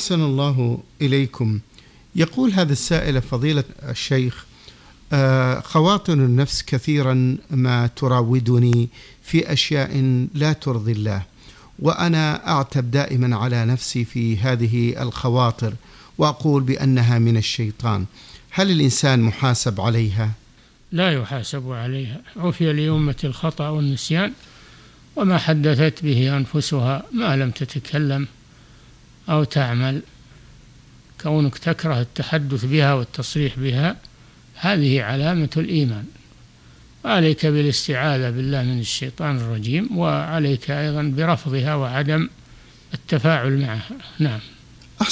أحسن الله إليكم. يقول هذا السائل فضيلة الشيخ: خواطر النفس كثيرا ما تراودني في أشياء لا ترضي الله، وأنا أعتب دائما على نفسي في هذه الخواطر وأقول بأنها من الشيطان. هل الإنسان محاسب عليها؟ لا يحاسب عليها. عفي لأمة الخطأ والنسيان وما حدثت به أنفسها ما لم تتكلم أو تعمل. كونك تكره التحدث بها والتصريح بها هذه علامة الإيمان. عليك بالاستعاذة بالله من الشيطان الرجيم، وعليك أيضا برفضها وعدم التفاعل معها. نعم.